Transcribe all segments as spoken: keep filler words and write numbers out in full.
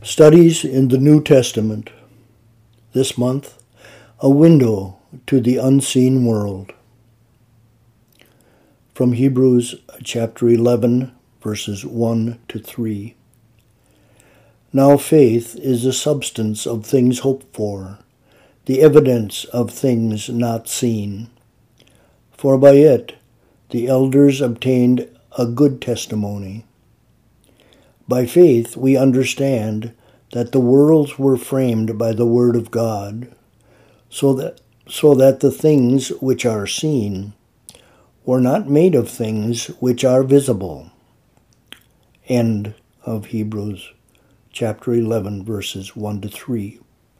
Studies in the New Testament. This month, a window to the unseen world. From Hebrews chapter eleven, verses one to three. Now faith is the substance of things hoped for, the evidence of things not seen. For by it the elders obtained a good testimony. By faith we understand that the worlds were framed by the word of God, so that, so that the things which are seen were not made of things which are visible. End of Hebrews chapter eleven, verses one to three.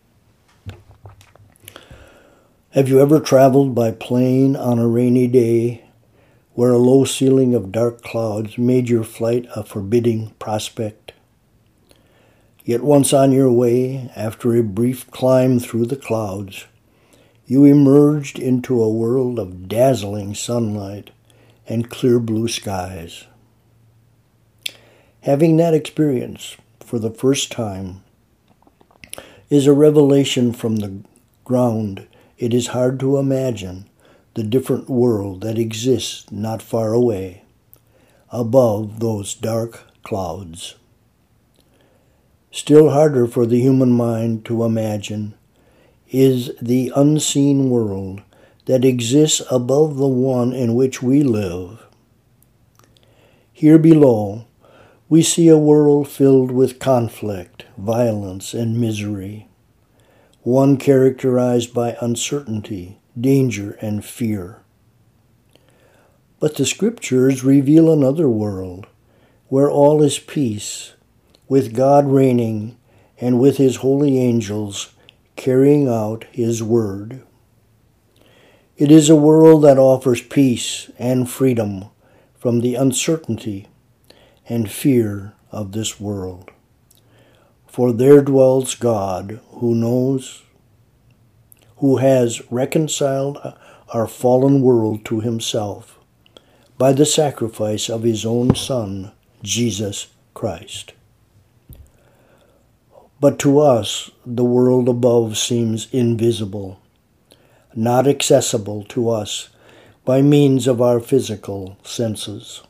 Have you ever traveled by plane on a rainy day where a low ceiling of dark clouds made your flight a forbidding prospect? Yet once on your way, after a brief climb through the clouds, you emerged into a world of dazzling sunlight and clear blue skies. Having that experience for the first time is a revelation from the ground. It is hard to imagine the different world that exists not far away, above those dark clouds. Still harder for the human mind to imagine is the unseen world that exists above the one in which we live. Here below, we see a world filled with conflict, violence, and misery, one characterized by uncertainty, danger, and fear. But the Scriptures reveal another world where all is peace, with God reigning and with His holy angels carrying out His word. It is a world that offers peace and freedom from the uncertainty and fear of this world. For there dwells God who knows, who has reconciled our fallen world to Himself by the sacrifice of His own Son, Jesus Christ. But to us, the world above seems invisible, not accessible to us by means of our physical senses.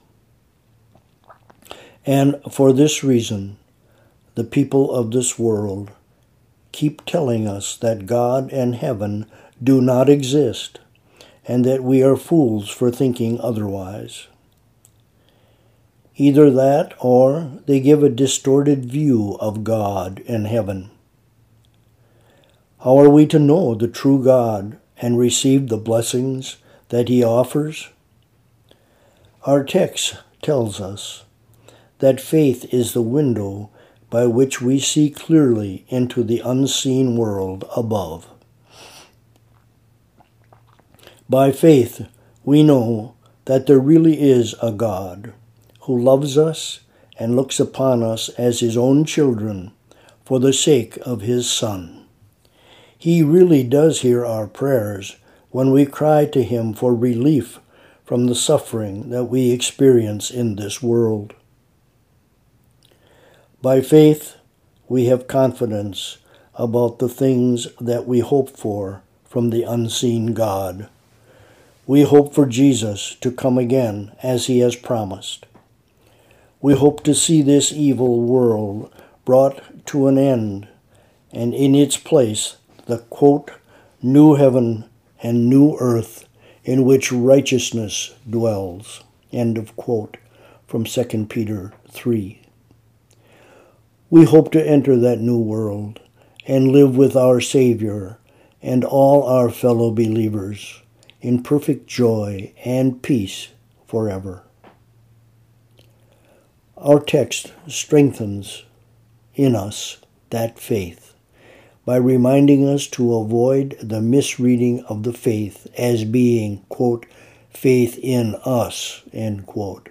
And for this reason, the people of this world keep telling us that God and heaven do not exist, and that we are fools for thinking otherwise. Either that, or they give a distorted view of God and heaven. How are we to know the true God and receive the blessings that He offers? Our text tells us that faith is the window by which we see clearly into the unseen world above. By faith, we know that there really is a God who loves us and looks upon us as His own children for the sake of His Son. He really does hear our prayers when we cry to Him for relief from the suffering that we experience in this world. By faith, we have confidence about the things that we hope for from the unseen God. We hope for Jesus to come again as He has promised. We hope to see this evil world brought to an end, and in its place the, quote, new heaven and new earth in which righteousness dwells, end of quote, from Second Peter three. We hope to enter that new world and live with our Savior and all our fellow believers in perfect joy and peace forever. Our text strengthens in us that faith by reminding us to avoid the misreading of the faith as being, quote, faith in us, end quote.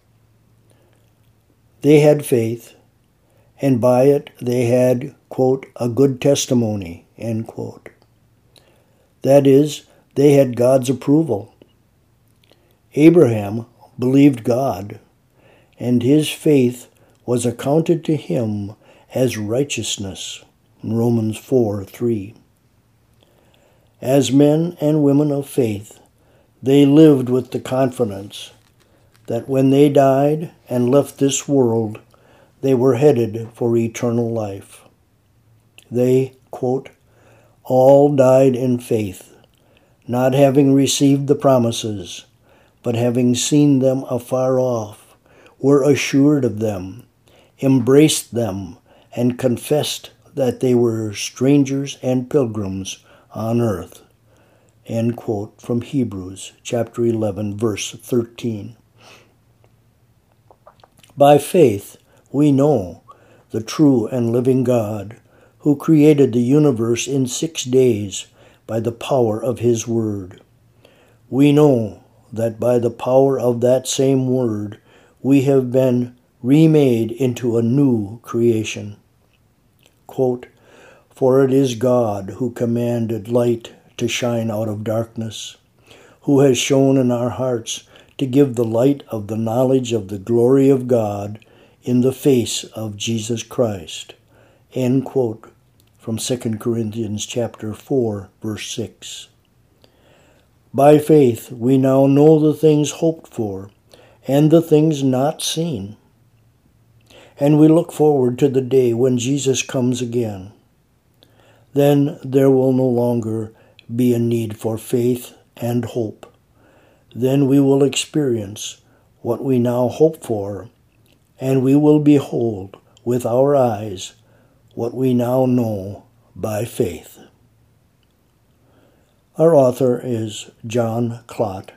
They had faith, and by it they had, quote, a good testimony, end quote. That is, they had God's approval. Abraham believed God, and his faith was accounted to him as righteousness, Romans four three. As men and women of faith, they lived with the confidence that when they died and left this world, they were headed for eternal life. They, quote, all died in faith, not having received the promises, but having seen them afar off, were assured of them, embraced them, and confessed that they were strangers and pilgrims on earth. End quote from Hebrews chapter eleven, verse thirteen. By faith, we know the true and living God, who created the universe in six days by the power of his word. We know that by the power of that same word, we have been remade into a new creation. Quote, for it is God who commanded light to shine out of darkness, who has shone in our hearts to give the light of the knowledge of the glory of God in the face of Jesus Christ. End quote from Second Corinthians chapter four, verse six. By faith we now know the things hoped for and the things not seen, and we look forward to the day when Jesus comes again. Then there will no longer be a need for faith and hope. Then we will experience what we now hope for, and we will behold with our eyes what we now know by faith. Our author is John Clott,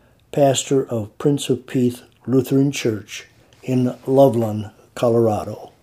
pastor of Prince of Peace Lutheran Church in Loveland, Colorado.